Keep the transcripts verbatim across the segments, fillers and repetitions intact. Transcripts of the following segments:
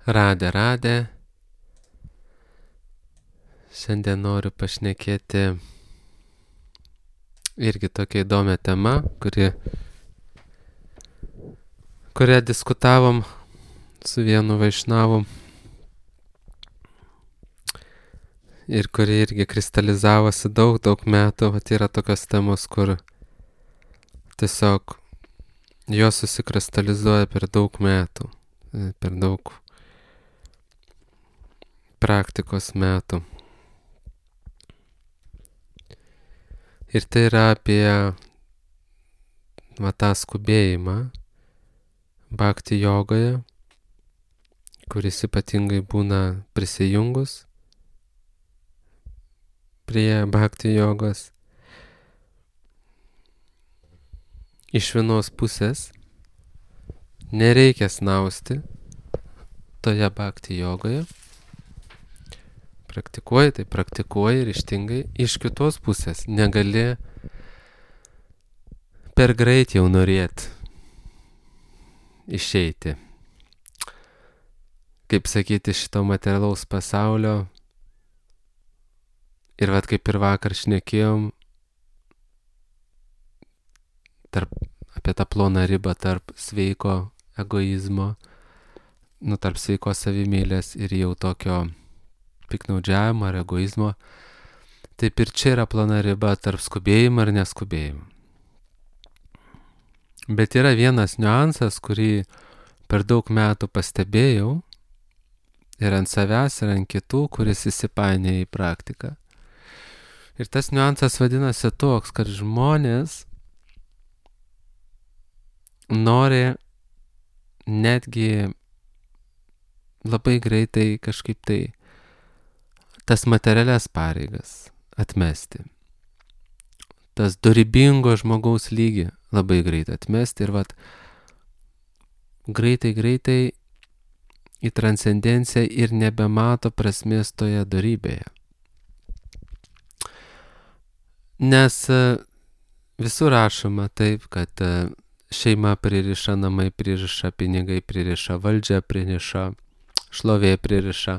Radę, radę. Šiandien noriu pašnekėti irgi tokia įdomia tema, kuri, kurią diskutavom su vienu vaišnavu ir kuri irgi kristalizavosi daug, daug metų. Vat yra tokios temos, kur tiesiog jos susikristalizuoja per daug metų, per daug praktikos metų. Ir tai yra apie va, tą skubėjimą bhakti jogoje, kuris ypatingai būna prisijungus prie bhakti jogos. Iš vienos pusės nereikia snausti toje bhakti jogoje. Praktikuoji, tai praktikuoji ryžtingai. Iš kitos pusės negali per greit jau norėti išeiti. Kaip sakyti, šito materialaus pasaulio. Ir vat kaip ir vakar šnekėjom tarp, apie tą ploną ribą tarp sveiko egoizmo, nu tarp sveiko savimėlės ir jau tokio piknaudžiavimo ar egoizmo. Taip ir čia yra plona riba tarp skubėjimo ir neskubėjimo. Bet yra vienas niuansas, kurį per daug metų pastebėjau ir ant savęs, ir ant kitų, kuris įsipainėja į praktiką. Ir tas niuansas vadinasi toks, kad žmonės nori netgi labai greitai kažkaip tai tas materialias pareigas atmesti. Tas dorybingo žmogaus lygį labai greitai atmesti ir vat greitai, greitai į transcendenciją ir nebemato prasmės toje dorybėje. Nes visur rašoma taip, kad šeima pririša, namai pririša, pinigai pririša, valdžia pririša, šlovė pririša.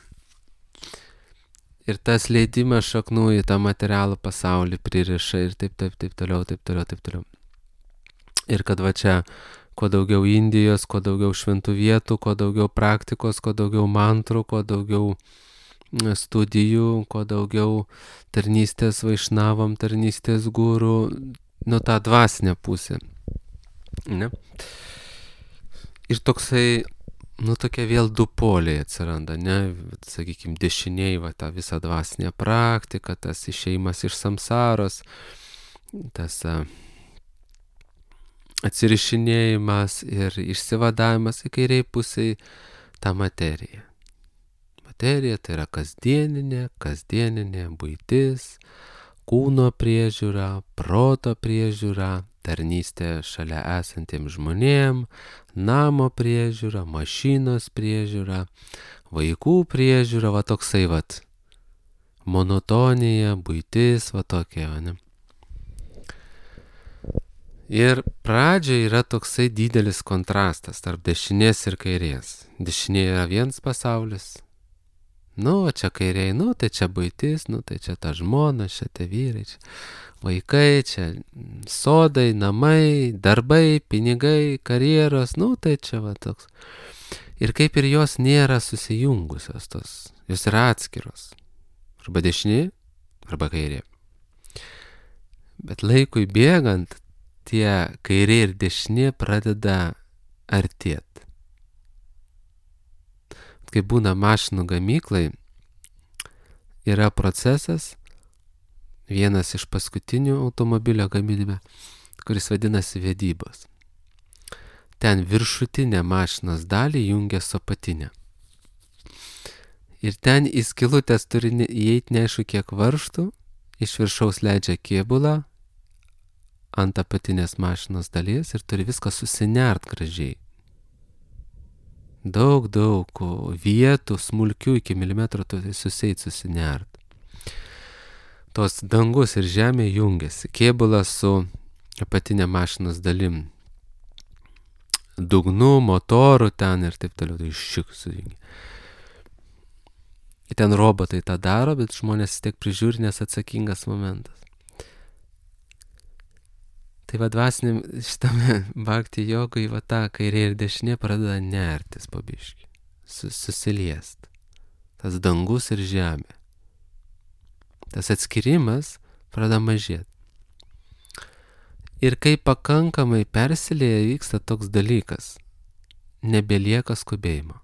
Ir tas leidimas šaknų į tą materialų pasaulį pririša ir taip, taip, taip toliau, taip toliau, taip toliau. Ir kad va čia kuo daugiau Indijos, kuo daugiau šventų vietų, kuo daugiau praktikos, kuo daugiau mantrų, kuo daugiau studijų, kuo daugiau tarnystės vaišnavam, tarnystės gurų, nu tą dvasinę pusę. Ne? Ir toksai, nu tokie vėl du poliai atsiranda, ne, sakykime, dešiniai, va, ta visa dvasinė praktika, tas išėjimas iš samsaros, tas a, atsirišinėjimas ir išsivadavimas į kairiai pusiai tą materiją. Materija tai yra kasdieninė, kasdieninė buitis, kūno priežiūra, proto priežiūra, tarnystė šalia esantiems žmonėm, namo priežiūra, mašinos priežiūra, vaikų priežiūra, va toksai vat, monotonija, buitis, va tokia, va, ne. Ir pradžioje yra toksai didelis kontrastas tarp dešinės ir kairės. Dešinė yra vienas pasaulis. Nu, čia kairiai, nu, tai čia buitis, nu, tai čia ta žmona, čia tie vyrai, čia vaikai, čia sodai, namai, darbai, pinigai, karjeros, nu, tai čia va toks. Ir kaip ir jos nėra susijungusios tos, jos yra atskiros. Arba dešinė, arba kairė. Bet laikui bėgant, tie kairė ir dešinė pradeda artėti. Kai būna mašinų gamyklai, yra procesas, vienas iš paskutinių automobilio gaminime, kuris vadinasi vedybos. Ten viršutinę mašinos dalį jungia su apatinė. Ir ten į skylutes turi įeiti neaišku kiek varžtų, iš viršaus leidžia kėbulą ant apatinės mašinos dalies ir turi viską susinert gražiai. Daug, daug vietų, smulkių iki milimetro turi suseit susinert. Tos dangus ir žemė jungiasi. Kėbulas su apatinė mašinos dalim dugnu, motoru ten ir taip toliau, tai šik sujungi. Ir ten robotai tą daro, bet žmonės vis tiek prižiūri, nes atsakingas momentas. Tai va dvasiniam šitame bhakti jogai, va ta kairė ir dešinė pradeda nertis po biškį, susiliest. Tas dangus ir žemė. Tas atskirimas pradeda mažėti. Ir kai pakankamai persilieja, vyksta toks dalykas. Nebelieka skubėjimo.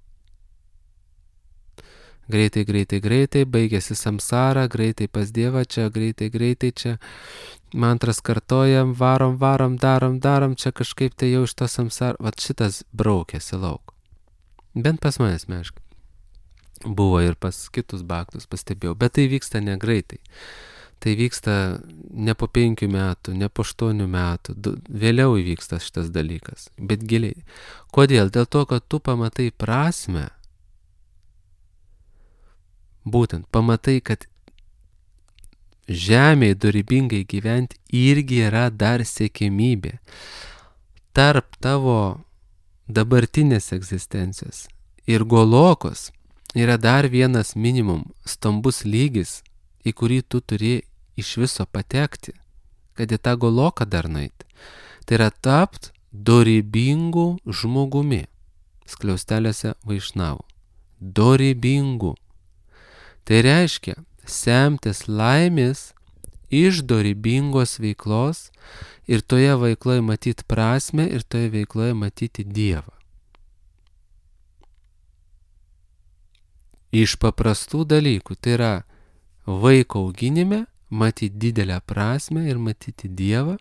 Greitai, greitai, greitai, baigėsi samsara, greitai pas Dievą čia, greitai, greitai čia. Mantras kartojam, varom, varom, darom, darom, čia kažkaip tai jau iš to samsara. Vat šitas braukėsi lauk. Bent pas manęs meškai. Buvo ir pas kitus bhaktus, pastebėjau. Bet tai vyksta ne greitai. Tai vyksta ne po penkių metų, ne po aštuonių metų. Vėliau įvyksta šitas dalykas. Bet giliai. Kodėl? Dėl to, kad tu pamatai prasmę. Būtent pamatai, kad žemėje dorybingai gyventi irgi yra dar siekiamybė. Tarp tavo dabartinės egzistencijos ir golokos yra dar vienas minimum stambus lygis, į kurį tu turi iš viso patekti, kad į tą goloką dar nueiti. Tai yra tapt dorybingų žmogumi. Skliausteliuose Vaišnavų. Dorybingų. Tai reiškia semtis laimės iš dorybingos veiklos ir toje veikloje matyti prasmę ir toje veikloje matyti Dievą. Iš paprastų dalykų, tai yra vaiko auginime, matyti didelę prasmę ir matyti Dievą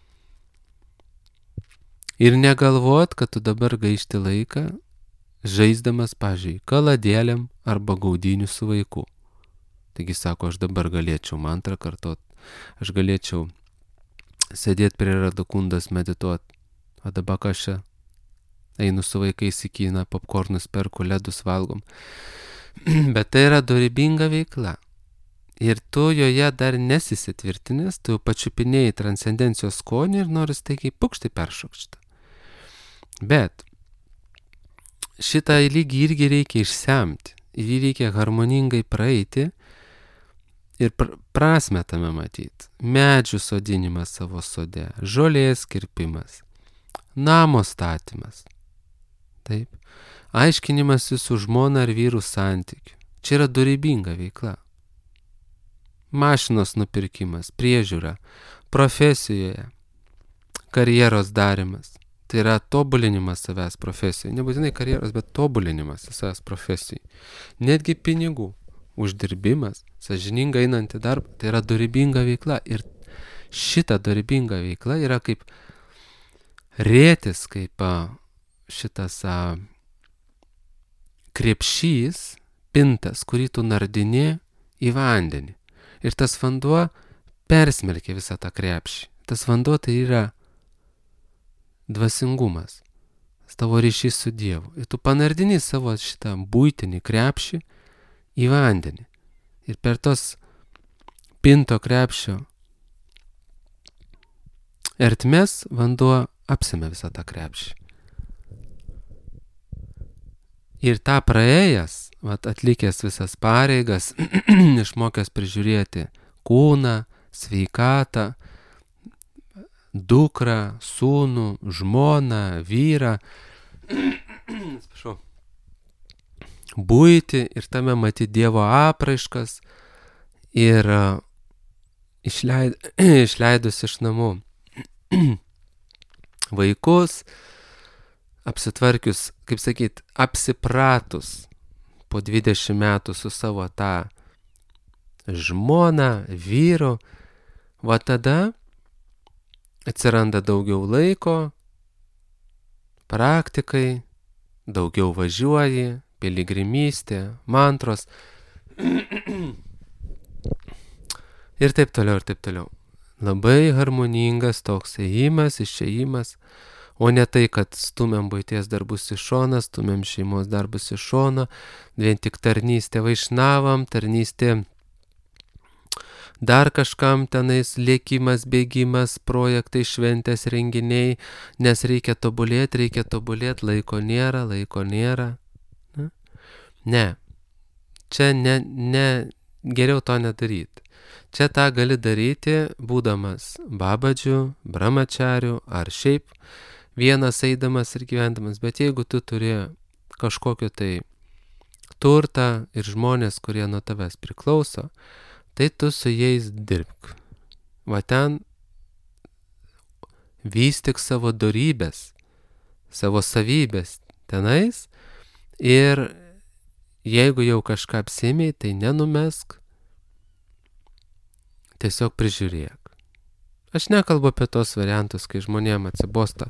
ir negalvot, kad tu dabar gaišti laiką žaisdamas, pavyzdžiui, kaladėlėm arba gaudynių su vaiku. Taigi sako, aš dabar galėčiau mantrą kartot, aš galėčiau sėdėti prie Radakundos medituot, o dabar ką aš čia einu su vaikais į kiną, popkornus perku, ledus valgom. Bet tai yra dorybinga veikla. Ir tu joje dar nesisitvirtinęs, tu pačiupinėjai transcendencijos skonį ir nori staigiai pukštai peršokštą. Bet šitą lygį irgi reikia išsemti, jį reikia harmoningai praeiti ir pr- prasmę tame matyti. Medžių sodinimas savo sode, žolės kirpimas, namo statymas. Taip. Aiškinimas su žmona ar vyrų santykiu. Čia yra dorybinga veikla. Mašinos nupirkimas, priežiūra, profesijoje, karjeros darimas. Tai yra tobulinimas savęs profesijoje. Nebūtinai karjeros, bet tobulinimas savęs profesijoje. Netgi pinigų uždirbimas, sąžiningai einant į darbą, tai yra dorybinga veikla. Ir šita dorybinga veikla yra kaip rėtis, kaip šitas a, krepšys, pintas, kurį tu nardini į vandenį. Ir tas vanduo persmelkia visą tą krepšį. Tas vanduo tai yra dvasingumas, tavo ryšys su Dievu. Ir tu panardini savo šitą buitinį krepšį į vandenį. Ir per tos pinto krepšio ertmes vanduo apsėmė visą tą krepšį. Ir tą praėjęs, vat, atlikęs visas pareigas, išmokęs prižiūrėti kūną, sveikatą, dukrą, sūnų, žmoną, vyrą, buitį ir tame matyti Dievo apraiškas ir išleid, išleidus iš namų vaikus, apsitvarkius, kaip sakyt, apsipratus po dvidešimt metų su savo tą žmoną, vyru, va tada atsiranda daugiau laiko, praktikai, daugiau važiuoji, piligrimystė, mantros ir taip toliau, ir taip toliau. Labai harmoningas toks ėjimas, išėjimas, o ne tai, kad stumiam buities darbus į šoną, stumiam šeimos darbus į šoną, vien tik tarnystė Vaišnavam, tarnystė dar kažkam tenais lėkimas, bėgimas, projektai, šventės, renginiai, nes reikia tobulėti, reikia tobulėti, laiko nėra, laiko nėra. Ne, ne. Čia ne, ne, geriau to nedaryti. Čia tą gali daryti, būdamas babadžiu, brahmachariu ar šiaip vienas eidamas ir gyvendamas. Bet jeigu tu turi kažkokio tai turtą ir žmonės, kurie nuo tavęs priklauso, tai tu su jais dirbk. Va ten vystyk savo dorybės, savo savybės tenais ir jeigu jau kažką apsėmei, tai nenumesk, tiesiog prižiūrėk. Aš nekalbu apie tos variantus, kai žmonėm atsibosta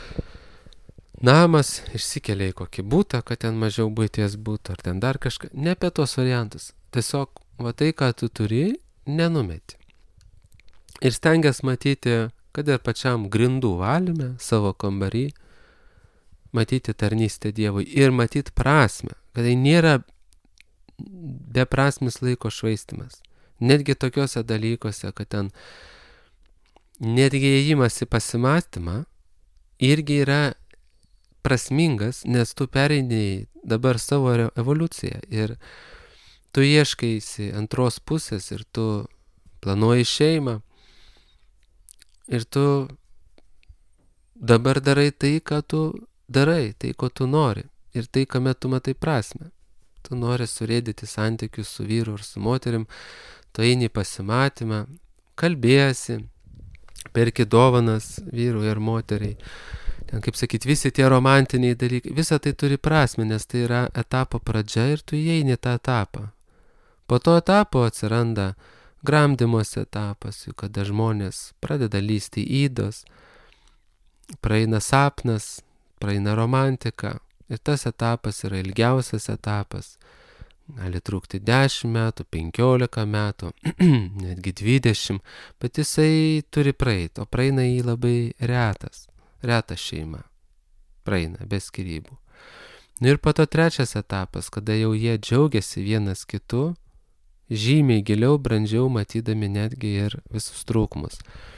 namas, išsikelia į kokį butą, kad ten mažiau buities būtų, ar ten dar kažką. Ne apie tos variantus. Tiesiog, va tai, ką tu turi, nenumeti. Ir stengias matyti, kad ir pačiam grindų valyme, savo kambarį, matyti tarnystę Dievui ir matyti prasme, kad tai nėra beprasmis laiko švaistimas. Netgi tokiuose dalykuose, kad ten netgi ėjimas į pasimastymą irgi yra prasmingas, nes tu pereini dabar savo evoliuciją ir tu ieškaisi antros pusės ir tu planuoji šeimą ir tu dabar darai tai, ką tu darai, tai, ko tu nori ir tai, kame tu matai prasme. Tu nori surėdyti santykius su vyru ir su moterim, tu eini pasimatymą, kalbėsi, perki dovanas vyrui ir moteriai. Ten, kaip sakyt, visi tie romantiniai dalykai, visa tai turi prasmę, nes tai yra etapo pradžia ir tu įeini tą etapą. Po to etapo atsiranda gramdymosi etapas, kada žmonės pradeda lysti įdos, praeina sapnas, praeina romantika. Ir tas etapas yra ilgiausias etapas. Gali trukti dešimt metų, penkiolika metų, netgi dvidešimt, bet jisai turi praeiti, o praeina jį labai retas, retas šeima. Praeina, be skyrybų. Ir po to trečias etapas, kada jau jie džiaugiasi vienas kitu, žymiai giliau, brandžiau matydami netgi ir visus trūkumus.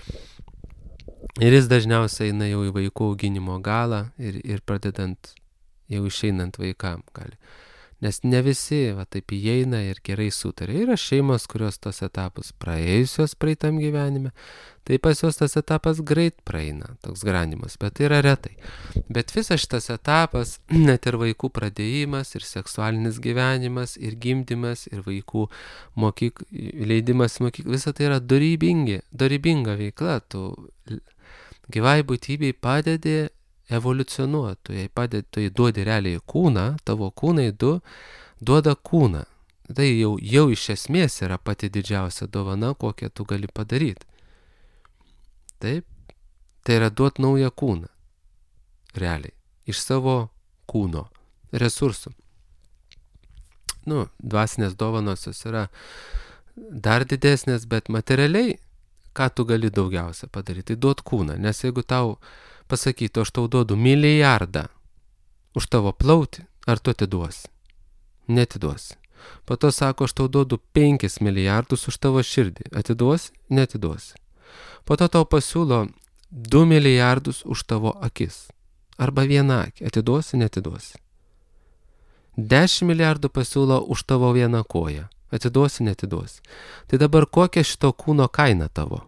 Ir jis dažniausiai eina jau į vaikų auginimo galą ir, ir pradedant jau išeinant vaikam gali. Nes ne visi va taip įeina ir gerai sutarė. Yra šeimos, kurios tos etapus praėjusios praeitam gyvenime, tai pas juos tas etapas greit praeina, toks granimas, bet tai yra retai. Bet visas šitas etapas, net ir vaikų pradėjimas, ir seksualinis gyvenimas, ir gimdymas, ir vaikų mokyk, leidimas mokyk, visa tai yra dorybingi, dorybinga veikla. Tu gyvai būtybei padedi evoliucionuoti, tu jai padedi, tu jai duodi realiai kūną, tavo kūnai du duoda kūną. Tai jau, jau iš esmės yra pati didžiausia dovana, kokią tu gali padaryti. Taip, tai yra duoti naują kūną. Realiai, iš savo kūno resursų. Nu, dvasinės dovanos jos yra dar didesnės, bet materialiai, ką tu gali daugiausia padaryti, tai duot kūną, nes jeigu tau pasakytų, aš tau duodu milijardą už tavo plautį, ar tu atiduosi? Netiduosi. Po to sako, aš tau duodu penkis milijardus už tavo širdį. Atiduosi? Netiduosi. Po to tau pasiūlo du milijardus už tavo akis. Arba vieną akį. Atiduosi? Netiduosi. dešimt milijardų pasiūlo už tavo vieną koją. Atiduosi? Netiduosi. Tai dabar kokia šito kūno kaina tavo?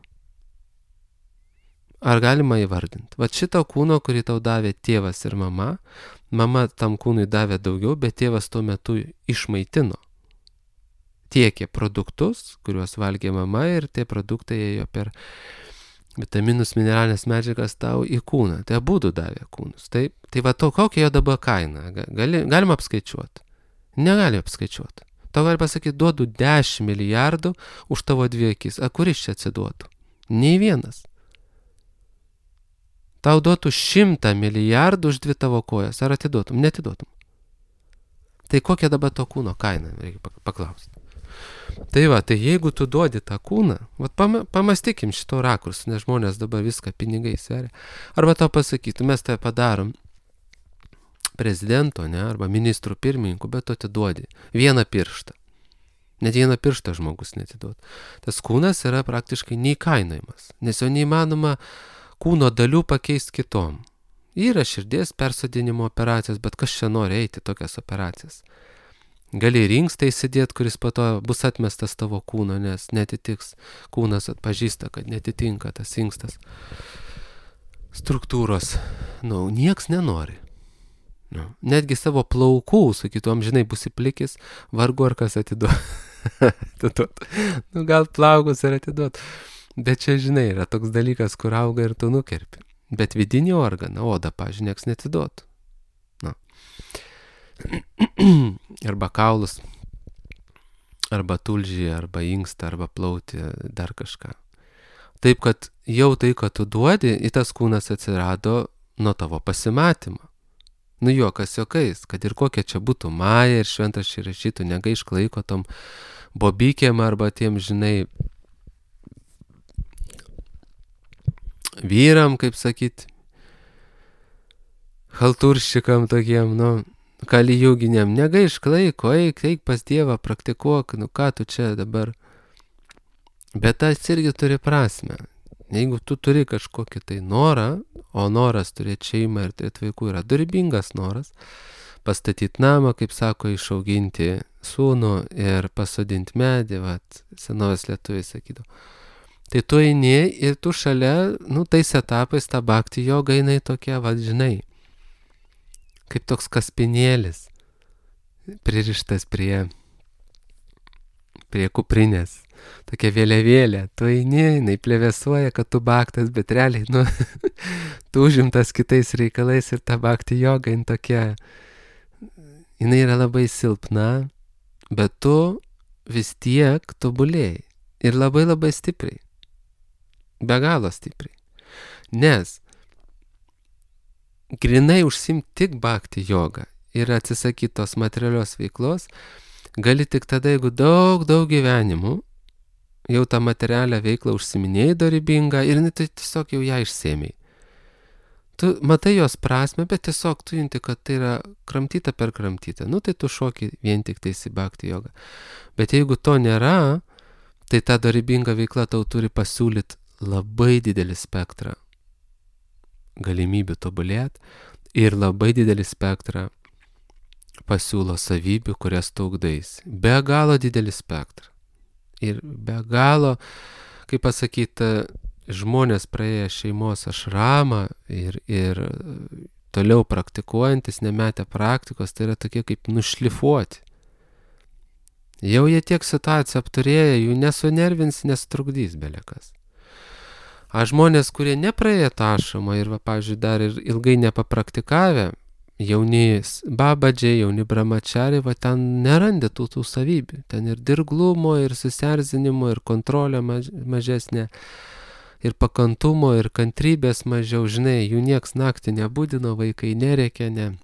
Ar galima įvardinti? Va šito kūno, kurį tau davė tėvas ir mama, mama tam kūnui davė daugiau, bet tėvas tuo metu išmaitino. Tiekė produktus, kuriuos valgė mama ir tie produktai ėjo per vitaminus, mineralinės medžiagas tau į kūną. Tai abudu davė kūnus. Taip? Tai va to, kokia jo dabar kaina? Gali, galima apskaičiuoti? Negali apskaičiuoti. Tau gali pasakyti, duodu dešimt milijardų už tavo dvi akis. A kuris čia atsiduotų? Nei vienas. Tau duotų šimtą milijardų už dvi tavo kojas. Ar atiduotum? Netiduotum. Tai kokia dabar to kūno kaina? Reikia paklausti. Tai va, tai jeigu tu duodi tą kūną, vat pama, pamastykim šito rakursu, nes žmonės dabar viską pinigai sveria. Arba tau pasakytų, mes tai padarom prezidento, ne, arba ministrų pirmininkų, bet tu atiduodi vieną pirštą. Net vieną pirštą žmogus netiduot. Tas kūnas yra praktiškai neįkainojamas, nes jo neįmanoma kūno dalių pakeisti kitom. Yra širdies persodinimo operacijos, bet kas čia nori eiti tokias operacijas? Gali ringstą įsidėti, kuris po to bus atmestas tavo kūno, nes netitiks. Kūnas atpažįsta, kad netitinka tas inkstas struktūros. Nu, nieks nenori. Nu, netgi savo plaukų, sakytų, amžinai būsi plikis, vargu ar kas atiduot. Nu, gal plaukus ir atiduot. Bet čia, žinai, yra toks dalykas, kur auga ir tu nukerpi. Bet vidinį organą, odą, pavyzdžiui, nieks netiduotų. Na. Arba kaulus, arba tulžį, arba inkstą, arba plautį, dar kažką. Taip, kad jau tai, kad tu duodi, į tas kūnas atsirado nuo tavo pasimatymo. Nu juokas juokais, kad ir kokia čia būtų Maja ir šventraščiai rašytų, negaišk laiko tom bobykėm arba tiem, žinai, vyram, kaip sakyt, halturščikam tokiem, nu, kalijuginiam, negaišk laiko, eik, eik pas Dievą, praktikuok, nu ką tu čia dabar. Bet tas irgi turi prasmę. Jeigu tu turi kažkokį tai norą, o noras turėti šeimą ir turėti vaikų yra dorybingas noras, pastatyti namą, kaip sako, išauginti sūnų ir pasodinti medį, vat, senovės lietuviai sakydavo. Tai tu eini ir tu šalia, nu, tais etapais tą bhakti jogą jinai tokia, vat, žinai, kaip toks kaspinėlis, pririštas prie, prie kuprinės. Tokia vėliavėlė, tu eini, jinai plevėsuoja, kad tu bhaktas, bet realiai, nu, tu užimtas kitais reikalais ir ta bhakti joga, jinai tokia, jinai yra labai silpna, bet tu vis tiek tobulėjai ir labai labai stipriai, be galo stipriai, nes grinai užsiimti tik bhakti joga ir atsisakyti tos materialios veiklos, gali tik tada, jeigu daug, daug gyvenimų, jau tą materialią veiklą užsiminėjai dorybingą ir tai tiesiog jau ją išsėmėjai. Tu matai jos prasme, bet tiesiog tu junti, kad tai yra kramtyta per kramtytą. Nu tai tu šoki vien tik tai į bhakti jogą. Bet jeigu to nėra, tai ta dorybinga veikla tau turi pasiūlyti labai didelį spektrą galimybių tobulėti ir labai didelį spektrą pasiūlo savybių, kurias tu ugdaisi. Be galo didelį spektrą. Ir be galo, kaip pasakyti, žmonės praėję šeimos ašramą ir, ir toliau praktikuojantis, nemetę praktikos, tai yra tokie kaip nušlifuoti. Jau jie tiek situaciją apturėję, jų nesunervins, nesutrukdys belekas. A žmonės, kurie nepraėję tą ašramą ir, va, pavyzdžiui, dar ir ilgai nepapraktikavę, jauni babadžiai, jauni brahmachariai, va ten nerandė tų, tų savybių. Ten ir dirglumo, ir susierzinimo, ir kontrolė maž, mažesnė, ir pakantumo, ir kantrybės mažiau. Žinai, jų nieks naktį nebudino, vaikai nerėkė, ne.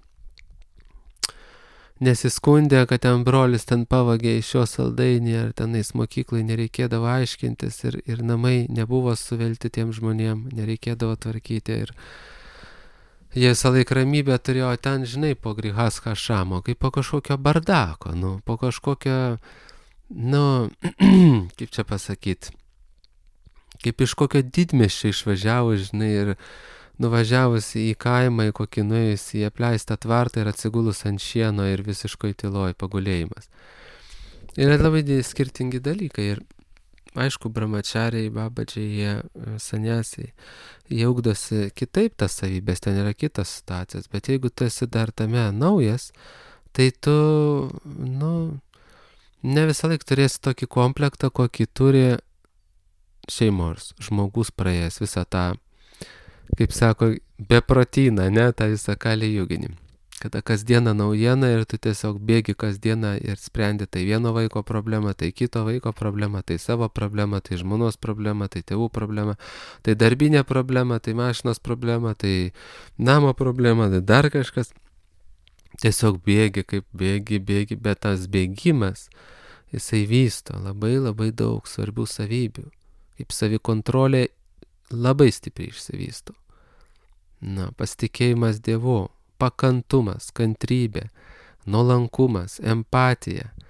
Nesiskundė, kad ten brolis ten pavagė iš jo saldainį, ar tenais mokyklai nereikėdavo aiškintis, ir, ir namai nebuvo suvelti tiem žmonėm, nereikėdavo tvarkyti. Ir jie visą laiką ramybę turėjo ten, žinai, po grihaska šamo, kaip po kažkokio bardako, nu, po kažkokio, nu, kaip čia pasakyti, kaip iš kokio didmiesčio išvažiavus, žinai, ir nuvažiavus į kaimą, į kokį nuėjus į apleistą tvartą ir atsigulus ant šieno ir visiškoj tyloj pagulėjimas. Yra labai skirtingi dalykai ir aišku, brahmachariai, babadžiai, jie saniasiai, jie ugdosi kitaip tas savybės, ten yra kitas situacijas, bet jeigu tu esi dar tame naujas, tai tu, nu, ne visą laiką turėsi tokį komplektą, kokį turi šeimos žmogus praėjęs visą tą, kaip sako, beprotyną, ne, tą visą kalijuginį. Kada kasdieną naujiena ir tu tiesiog bėgi kasdieną ir sprendi tai vieno vaiko problemą, tai kito vaiko problemą, tai savo problemą, tai žmonos problemą, tai tėvų problemą, tai darbinė problema, tai mašinos problema, tai namo problema, tai dar kažkas. Tiesiog bėgi, kaip bėgi, bėgi, bet tas bėgimas, jisai vysto labai labai daug svarbių savybių. Kaip savikontrolė labai stipriai išsivysto. Na, pasitikėjimas Dievu, pakantumas, kantrybė, nuolankumas, empatija.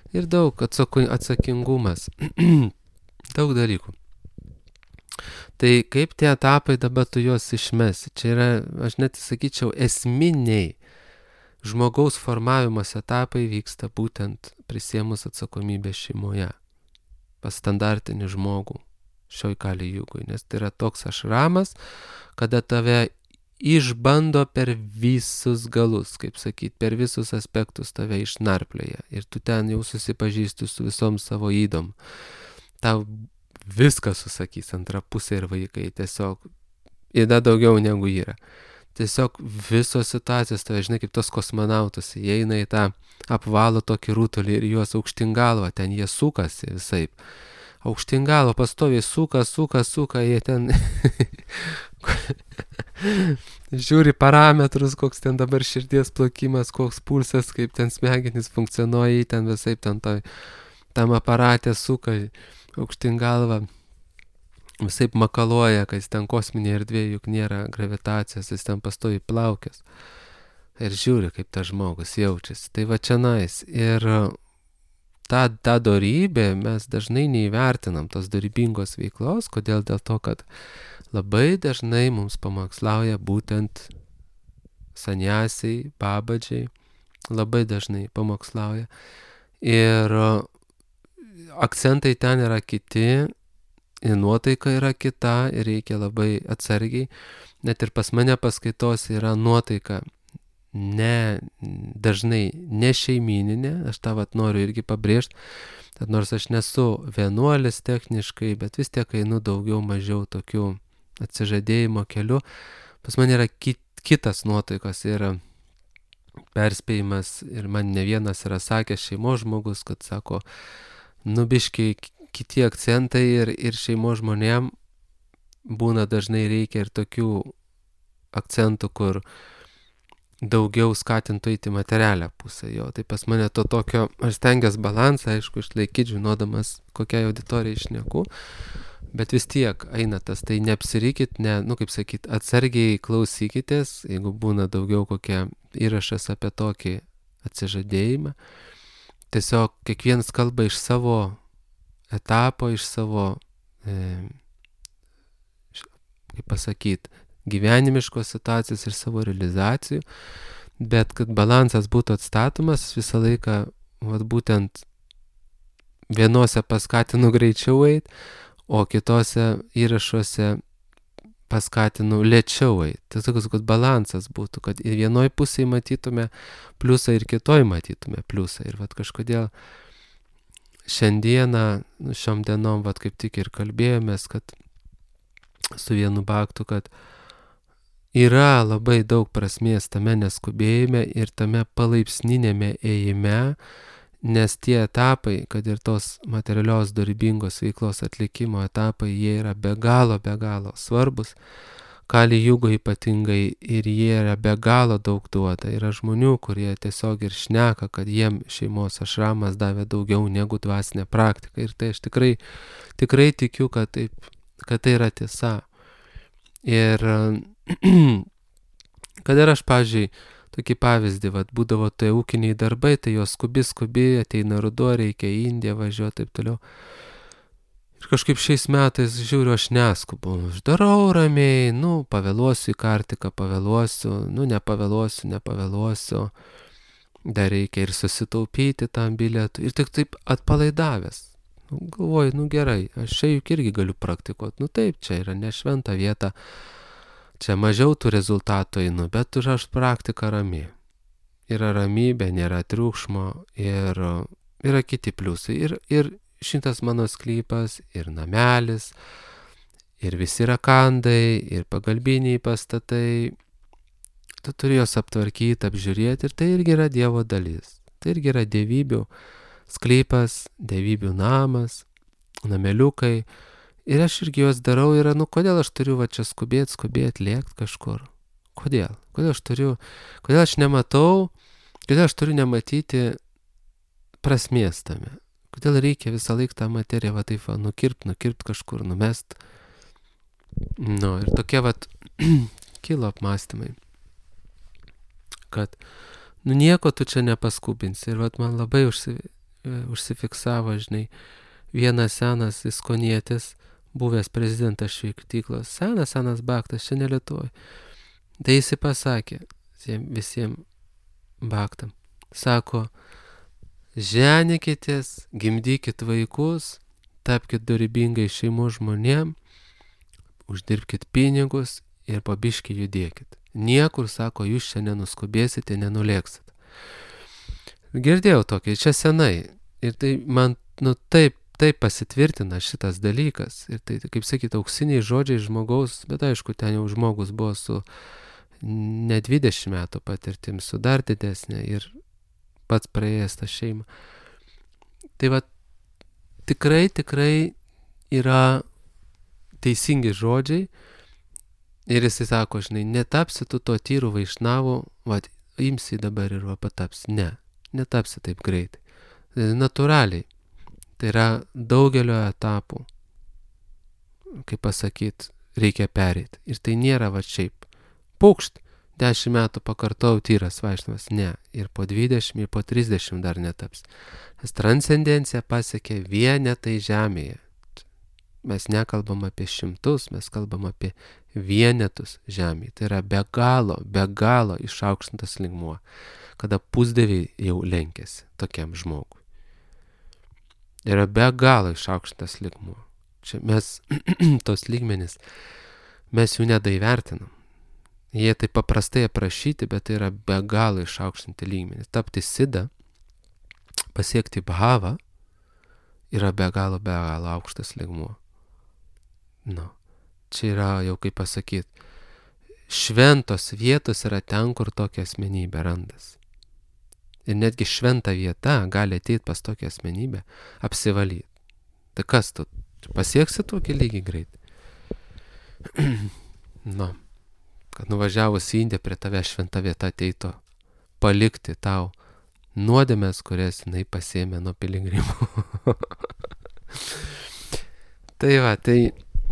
ir daug atsaku, atsakingumas. Daug dalykų. Tai kaip tie etapai dabar tu juos išmesi? Čia yra, aš net sakyčiau, esminiai žmogaus formavimas etapai vyksta būtent prisėmus atsakomybę šeimoje, pas standartinį žmogų šioj kali jugui, nes tai yra toks ašramas, kada tave išbando per visus galus, kaip sakyt, per visus aspektus tave išnarplėja ir tu ten jau susipažįsti su visom savo ydom. Tau viską susakys antra pusė ir vaikai, tiesiog yra daugiau negu yra. Tiesiog visos situacijos, tai žinai, kaip tos kosmonautus, jie eina į tą apvalų tokį rutulį ir juos aukštingalvo, ten jie sukasi visaip. Aukštingalvo pastoviai suka, suka, suka, jie ten žiūri parametrus, koks ten dabar širdies plakimas, koks pulsas, kaip ten smegenys funkcionuoja, ten visaip ten toj, tam aparate suka aukštingalva. Visaip makaluoja, kad jis ten kosminėje erdvėje, juk nėra gravitacijos, jis ten pastoviai plaukęs. Ir žiūri, kaip tas žmogus jaučiasi. Tai va čia nais. Ir tą, tą dorybę mes dažnai neįvertinam, tos dorybingos veiklos. Kodėl? Dėl to, kad labai dažnai mums pamokslauja būtent saniasiai, babadžiai. Labai dažnai pamokslauja. Ir akcentai ten yra kiti. Ir nuotaika yra kita ir reikia labai atsargiai. Net ir pas mane paskaitos yra nuotaika ne, dažnai ne šeimyninė, aš tą vat noriu irgi pabrėžti, tad nors aš nesu vienuolis techniškai, bet vis tiek einu daugiau mažiau tokių atsižadėjimo keliu. Pas mane yra ki, kitas nuotaikas ir perspėjimas ir man ne vienas yra sakęs šeimos žmogus, kad sako, nu biškiai kiti akcentai ir, ir šeimos žmonėm būna dažnai reikia ir tokių akcentų, kur daugiau skatintų eiti materialią pusę jo. Tai pas mane to tokio, aš stengiuosi balansą, aišku, išlaikyti, žinodamas, kokiai auditorijai šneku, bet vis tiek eina tas, tai neapsirykit, ne, nu kaip sakyt, atsargiai klausykitės, jeigu būna daugiau kokia įrašas apie tokį atsižadėjimą. Tiesiog kiekvienas kalba iš savo etapo, iš savo, e, kaip pasakyt, gyvenimiškos situacijos ir savo realizacijų, bet kad balansas būtų atstatomas, visą laiką, vat būtent vienose paskatinu greičiau eit, o kitose įrašuose paskatinu lėčiau eit. Tai toks, kad balansas būtų, kad ir vienoj pusėje matytume pliusą ir kitoj matytume pliusą. Ir vat kažkodėl šiandieną, šiom dienom, vat kaip tik ir kalbėjomės, kad su vienu baktu, kad yra labai daug prasmės tame neskubėjime ir tame palaipsninėme ėjime, nes tie etapai, kad ir tos materialios dorybingos veiklos atlikimo etapai, jie yra be galo, be galo svarbus. Kali jugo ypatingai ir jie yra be galo daug duoda. Yra žmonių, kurie tiesiog ir šneka, kad jiem šeimos ašramas davė daugiau negu dvasinė praktika. Ir tai aš tikrai, tikrai tikiu, kad, taip, kad tai yra tiesa. Ir kad ir aš, pavyzdžiui, tokį pavyzdį, vat, būdavo tai ūkiniai darbai, tai jos skubi, skubi, ateina ruduo, reikia į Indiją važiuoti, taip toliau. Ir kažkaip šiais metais, žiūriu, aš neskubu, aš darau ramiai, nu, pavėluosiu į Kartiką, pavėluosiu, nu, nepavėluosiu, nepavėluosiu, dar reikia ir susitaupyti tam bilietų, ir tik taip atpalaidavęs. Nu, galvoju, nu gerai, aš čia juk irgi galiu praktikuoti, nu taip, čia yra ne šventa vieta, čia mažiau tų rezultatų einu, bet už aš praktiką rami. Yra ramybė, nėra triukšmo ir yra kiti pliusai. Ir, ir šitas mano sklypas, ir namelis, ir visi rakandai, ir pagalbiniai pastatai. Tu turi juos aptvarkyti, apžiūrėti ir tai irgi yra Dievo dalis. Tai irgi yra dievybių sklypas, dievybių namas, nameliukai. Ir aš irgi juos darau ir, nu, kodėl aš turiu va čia skubėti, skubėti, lėkti kažkur? Kodėl? Kodėl aš turiu, kodėl aš nematau, kodėl aš turiu nematyti prasmės tame? Kodėl reikia visą laiką tą materiją va taip va nukirpt, nukirpt kažkur, numest? Nu, ir tokie va kilo apmąstymai, kad, nu, nieko tu čia nepaskubinsi. Ir va man labai užsi, užsifiksavo, žinai, vienas senas iskonietis, buvęs prezidentas šveikyklos, senas, senas baktas, čia ne Lietuvoje. Tai jis pasakė visiems baktam, sako, ženykitės, gimdykit vaikus, tapkit dorybingai šeimos žmonėm, uždirbkit pinigus ir pabiški judėkit. Niekur, sako, jūs čia nenuskubėsite, nenulėksit. Girdėjau tokį, čia senai. Ir tai man, nu, taip, taip pasitvirtina šitas dalykas. Ir tai, kaip sakyti, auksiniai žodžiai žmogaus, bet aišku, ten jau žmogus buvo su ne dvidešimt metų patirtim, su dar didesnė ir pats praėjęs tą šeimą. Tai va, tikrai, tikrai yra teisingi žodžiai. Ir jisai sako, žinai, netapsi tu to tyrų vaišnavų, va, imsi dabar ir va patapsi. Ne, netapsi taip greitai. Natūraliai. Tai yra daugelio etapų, kaip pasakyt, reikia pereiti. Ir tai nėra va šiaip. Pukšt, dešimt metų pakartojau tyras vaišnavas. Ne, ir po dvidešimt, ir po trisdešimt dar netaps. Nes transcendencija pasiekė vienetai žemėje. Mes nekalbam apie šimtus, mes kalbam apie vienetus žemėje. Tai yra be galo, be galo išaukštintas lygmuo, kada pusdieviai jau lenkėsi tokiam žmogui. Yra be galo išaukštintas lygmuo. Čia mes tos lygmenis, mes jų nedaivertinam. Jie tai paprastai aprašyti, bet tai yra be galo išaukštinti lygmenis. Tapti sida, pasiekti bhavą, yra be galo, be galo aukštas lygmuo. Nu, čia yra jau kaip pasakyti, šventos vietos yra ten, kur tokia asmenybė randas. Ir netgi šventa vieta gali ateiti pas tokią asmenybę, apsivalyti. Tai kas tu? Pasieksi tokį lygį greit? Nu, kad nuvažiavus į Indiją prie tave šventa vieta ateitų palikti tau nuodėmes, kurias jinai pasėmė nuo piligrimų. Tai va, tai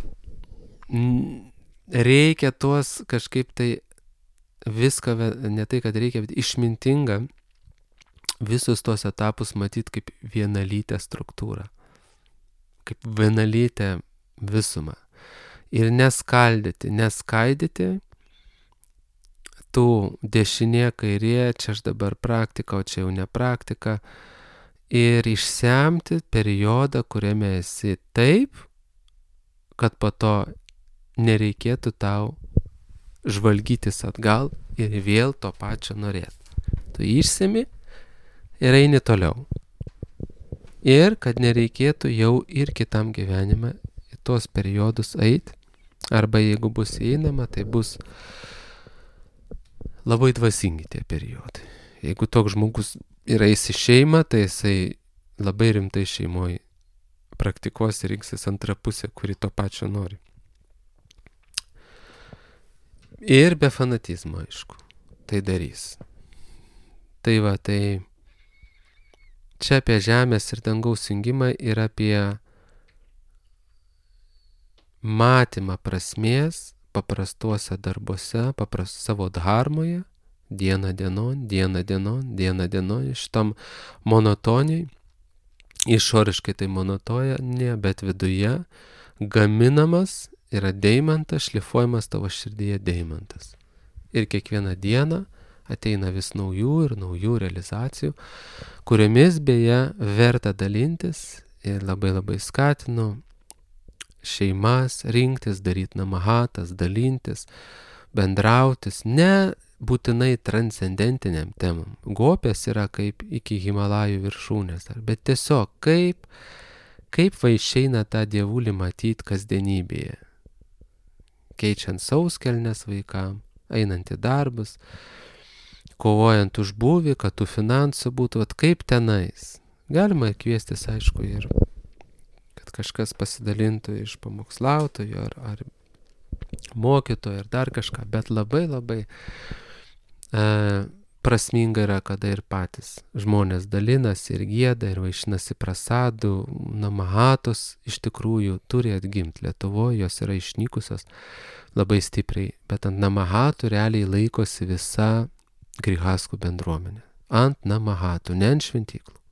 reikia tuos kažkaip tai viską, ne tai, kad reikia, bet išmintinga visus tos etapus matyti kaip vienalytę struktūrą, kaip vienalytę visumą. Ir neskaldyti, neskaidyti tų dešinė, kairė, čia aš dabar praktika, o čia jau ne praktika. Ir išsemti periodą, kuriame esi taip, kad po to nereikėtų tau žvalgytis atgal ir vėl to pačio norėti. Tu išsemi ir eini toliau. Ir kad nereikėtų jau ir kitam gyvenime į tuos periodus eiti, arba jeigu bus einama, tai bus labai dvasingi tie periodai. Jeigu toks žmogus yra eis į šeimą, tai jisai labai rimtai šeimoje praktikuos ir rinksis antrą pusę, kuri to pačio nori. Ir be fanatizmo, aišku, tai darys. Tai va, tai čia apie žemės ir dangaus jungimą ir apie matymą prasmės paprastuose darbuose, papras, savo dharmoje, diena dienon, diena dienon, diena dienon, šitam monotonijai, išoriškai tai monotonija, bet viduje gaminamas yra deimantas, šlifuojamas tavo širdyje deimantas. Ir kiekvieną dieną ateina vis naujų ir naujų realizacijų, kuriomis beje verta dalintis ir labai labai skatinu šeimas rinktis, daryti namahatas, dalintis, bendrautis, ne būtinai transcendentiniam temam. Gopės yra kaip iki Himalajų viršūnės, bet tiesiog kaip, kaip va išeina tą dievulį matyti kasdienybėje. Keičiant sauskelnes vaikam, einant į darbus, kovojant už būvį, kad tų finansų būtų, at kaip tenais. Galima kviestis, aišku, ir kad kažkas pasidalintų iš pamokslautojų ar, ar mokytojų ar dar kažką, bet labai labai e, prasminga yra, kada ir patys žmonės dalinasi ir gieda ir vaišinasi prasadų, namahatos iš tikrųjų turi atgimti Lietuvoje, jos yra išnykusios labai stipriai, bet ant namahatų realiai laikosi visa grihaskų bendruomenė. Ant namahatų, ne ant šventyklų,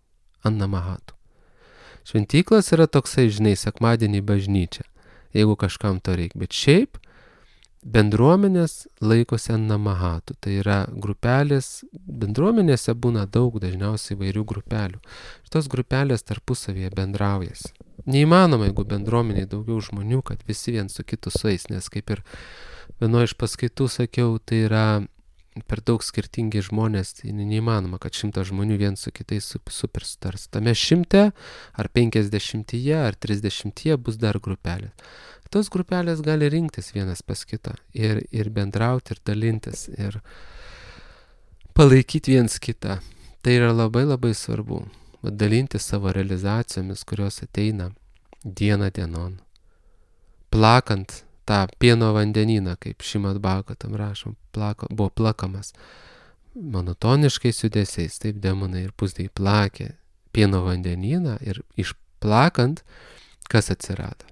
Annamahatų. Šventyklos yra toksai, žinai, sekmadienį bažnyčia, jeigu kažkam to reikia. Bet šiaip bendruomenės laikosi Annamahatų. Tai yra grupelės, bendruomenėse būna daug, dažniausiai įvairių grupelių. Šitos grupelės tarpusavėje bendraujasi. Neįmanoma, jeigu bendruomeniai daugiau žmonių, kad visi vien su kitu sueis, nes kaip ir vienoje iš paskaitų sakiau, tai yra per daug skirtingi žmonės, tai neįmanoma, kad šimtas žmonių vien su kitais super sutars. Tame šimte, ar penkiasdešimtyje, ar trisdešimtyje bus dar grupelės. Tos grupelės gali rinktis vienas pas kitą ir, ir bendrauti, ir dalintis, ir palaikyti viens kitą. Tai yra labai labai svarbu. Dalinti savo realizacijomis, kurios ateina dieną dienon. Plakant tą pieno vandenyną, kaip Šrimad Bhagavatam rašom, plako, buvo plakamas monotoniškais judesiais, taip demonai ir pusdai plakė pieno vandenyną ir išplakant, kas atsirado?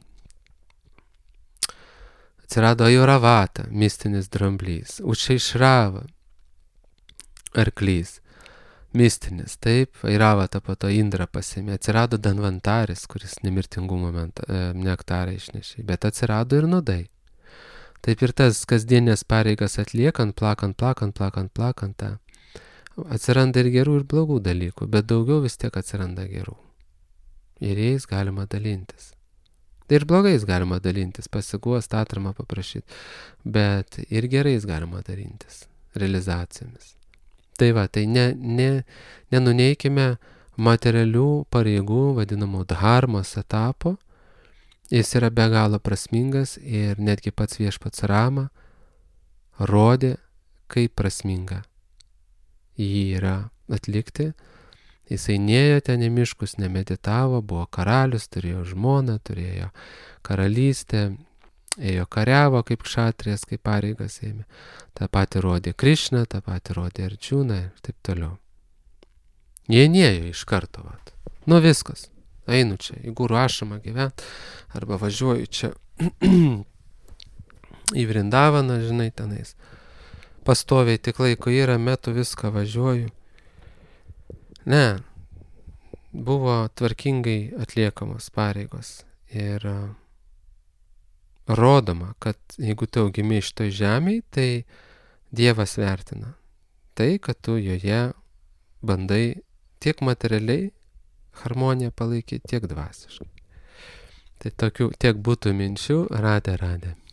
Atsirado Ajuravata, mistinis dramblys, Ušaišrava, arklys, mistinis, taip, Airavata po to Indra pasėmė, atsirado Danvantaris, kuris nemirtingumo nektarą išnešė, bet atsirado ir nudai. Taip ir tas kasdienės pareigas atliekant, plakant, plakant, plakant, plakant, ta, atsiranda ir gerų ir blogų dalykų, bet daugiau vis tiek atsiranda gerų. Ir jais galima dalintis. Tai ir blogais galima dalintis, pasiguos, atramą paprašyti, bet ir gerais galima dalintis, realizacijomis. Tai va, tai ne, ne, nenuneikime materialių pareigų, vadinamų dharmos etapo. Jis yra be galo prasmingas ir netgi pats viešpats Rama rodė, kaip prasminga jį yra atlikti. Jisai nėjo ten į miškus, nemeditavo, buvo karalius, turėjo žmoną, turėjo karalystę, ėjo kariavo kaip kšatrijas, kaip pareigas ėmė. Ta pati rodė Krišna, ta pati rodė Arjuna ir taip toliau. Jie nėjo iš karto, vat. Nu viskas, einu čia į Guru ašramą gyvent, arba važiuoju čia į Vrindavaną, žinai, tenais. Pastoviai tik laiko yra, metu viską važiuoju. Ne, buvo tvarkingai atliekamos pareigos ir rodoma, kad jeigu tu gimei šitoj žemėj, tai Dievas vertina tai, kad tu joje bandai tiek materialiai harmoniją palaikyti, tiek dvasiškai. Tai tokių tiek būtų minčių, radė, radė.